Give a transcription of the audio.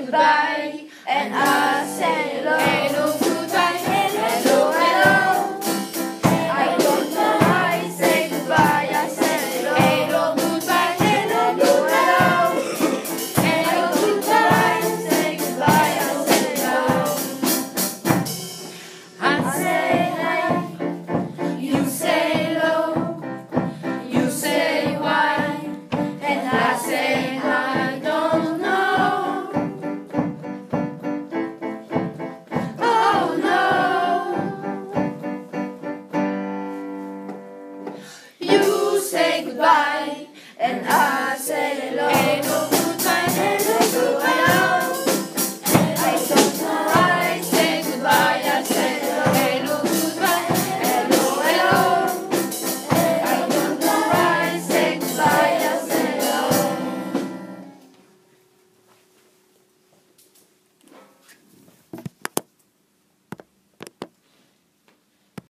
goodbye, and I say hello. Hello, goodbye, hello, hello. I don't know why I say goodbye, I say hello. Hello, goodbye, hello, hello. Hello, goodbye, say goodbye, I say hello. I say hi, you say hello, you say why, and I say I don't know. Oh no. You say goodbye, and I say hello.